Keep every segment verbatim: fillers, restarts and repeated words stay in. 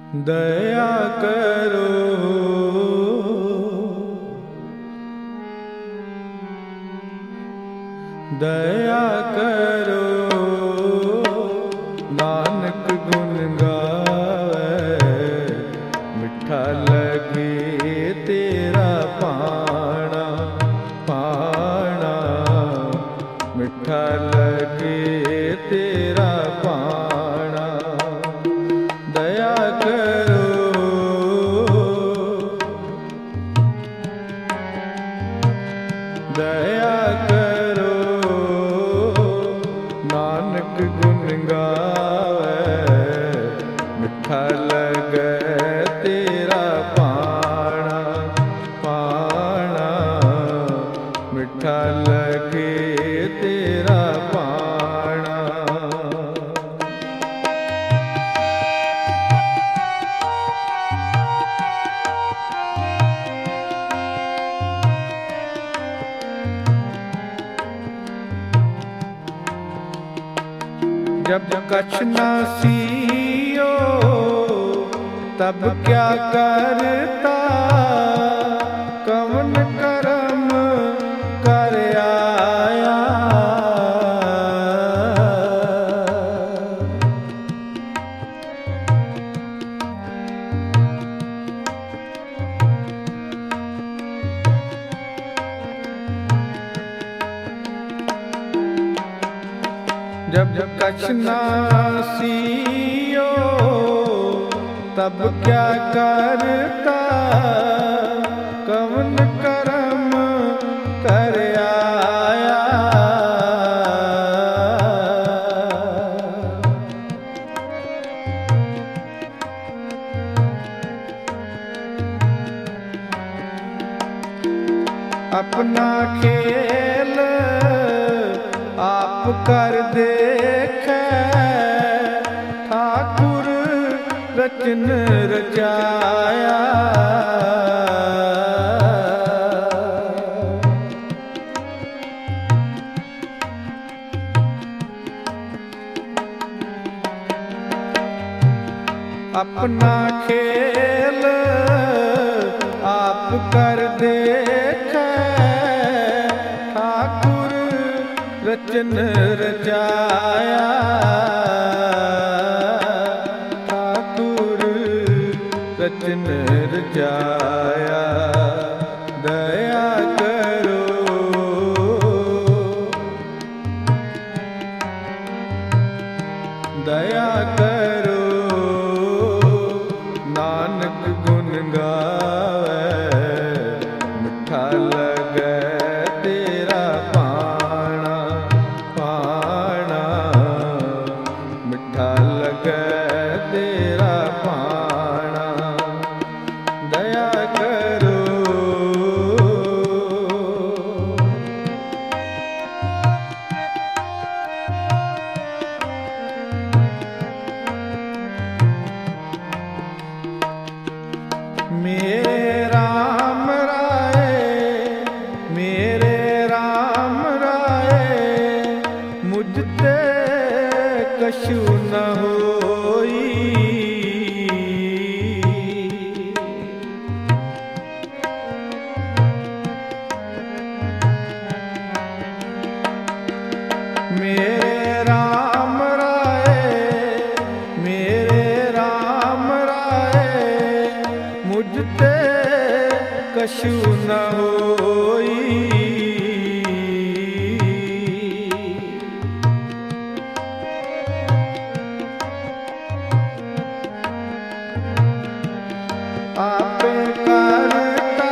दया करो दया करो नानक गुण गावे मिठा लगे तेरा पाना पाना मिठा लगे तेरा पाना दया करो दया करो नानक गुण गावे मिठा लगे तेरा पाना पाना मिठा लगे तेरा पाना। जब कछ न सियो तब क्या करता कवन कर्म कर आया। जब कछ न सियो तब क्या करता कवन कर्म कर आया। अपना खेल आप कर देखे ठाकुर रचन रचाया। अपना खेल आप कर देखे ठाकुर रचन रचाया। ठाकुर रचन रचाया दया करो दया करो नानक गुण गावे मिठा लगे तेरा पाना पाना मिठा लगे तेरा पाना दया करो। मेरे राम राय मेरे राम राय मुझते कछु न होई। मेरे राम राय मेरे राम राय मुझते कछु न होई। आप करता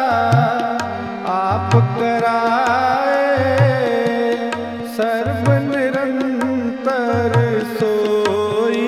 आप कराए सर्व निरंतर सोई।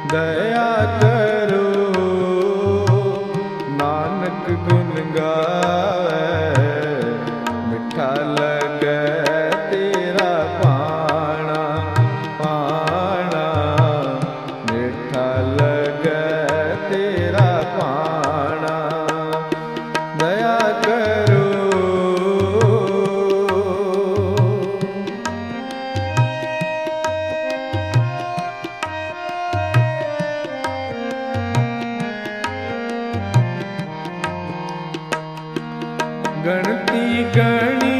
दया करो नानक गुण गावे मिठा लगे तेरा पाना पाना मिठा लगे तेरा पाना दया करो। गणती गणी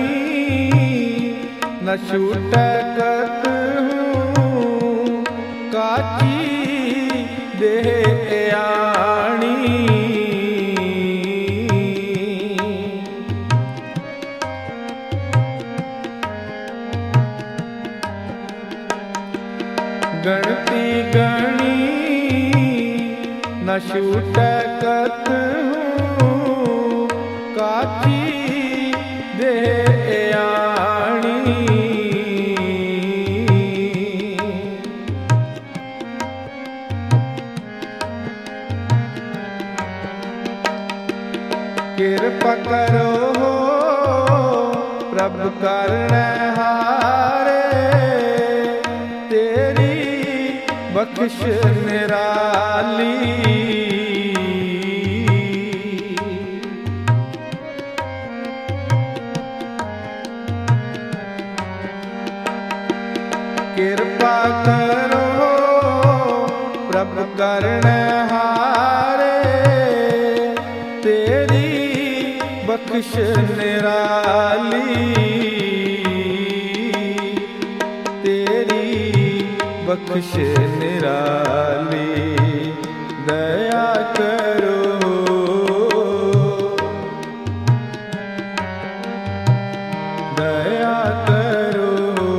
न छूटत हूँ काची देह आणी गणती गणी न छूटत हूँ काची देह आणी कृपा करो प्रभु करनहारे तेरी बख्श निराली कृपा करो प्रभु करनहारे तेरी बख्श निराली तेरी बख्श निराली दया करो दया करो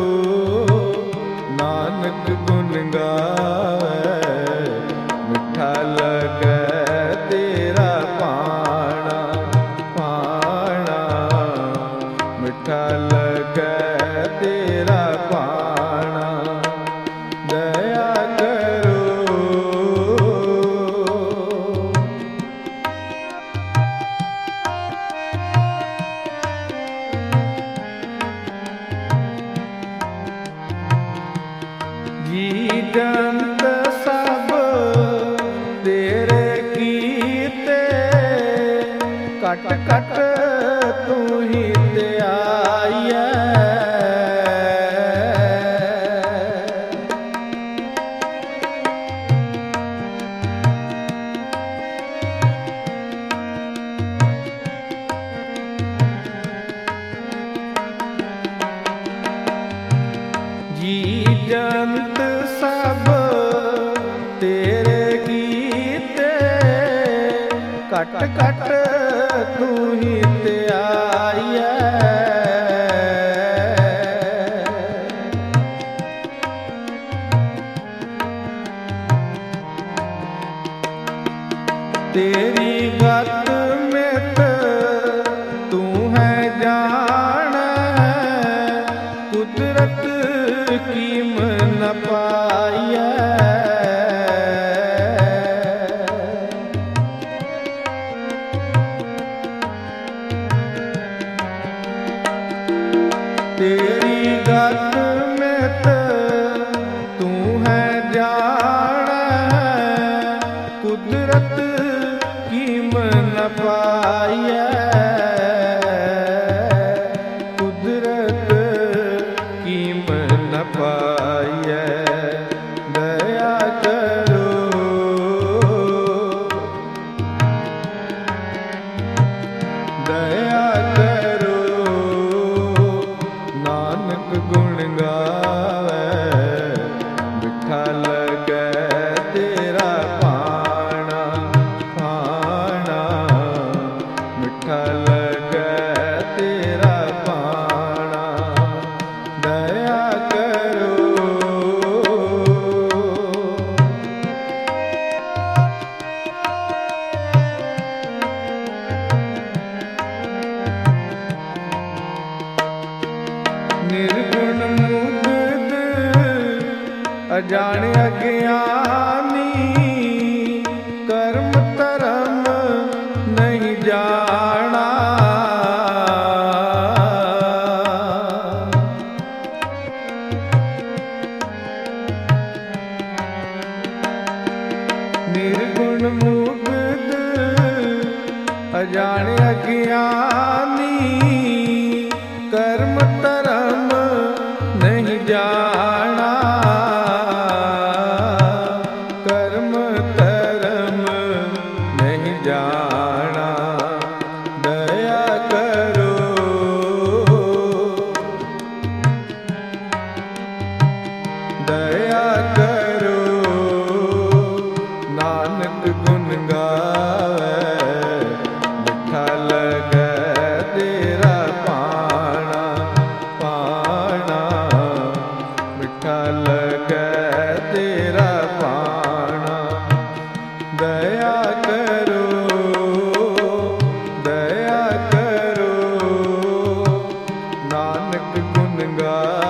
नानक गुण गावे मिठा लगे तेरा पाना पाना मिठा लगे तेरा पाना दया करो। जी जंत सब तेरे कीते कट कट तू ही ते आइए जी जंत सब तेरे कीते कट कट तू ही ते आइए तेरी गत में तू है जान कुदरत कीम न पाइए तेरी गत में तू है जान कुदरत कीम न पाइए कुदरत कीम न पाइए दया करो दया करो नानक गुण गावे मिठा लगे तेरा पाना पाना मिठा ਨਿਰਗੁਣ ਮੁਕਤ ਅਜਾਣ ਅਗਿਆਨੀ, ਕਰਮ ਧਰਮ ਨਹੀਂ ਜਾਣਾ, ਕਰਮ ਧਰਮ ਨਹੀਂ ਜਾਣਾ। ਦਇਆ ਕਰੋ ਦਇਆ ਕਰੋ, ਨਾਨਕ ਗੁਣ ਗਾਵੇ, ਮਿੱਠਾ ਲਗੈ ਤੇਰਾ ਭਾਣਾ, ਭਾਣਾ ਮਿੱਠਾ ਲਗੈ ਤੇਰਾ ਭਾਣਾ। ਦਇਆ ਕਰੋ ਦਇਆ ਕਰੋ, ਨਾਨਕ ਗੁਣ ਗਾਵੇ,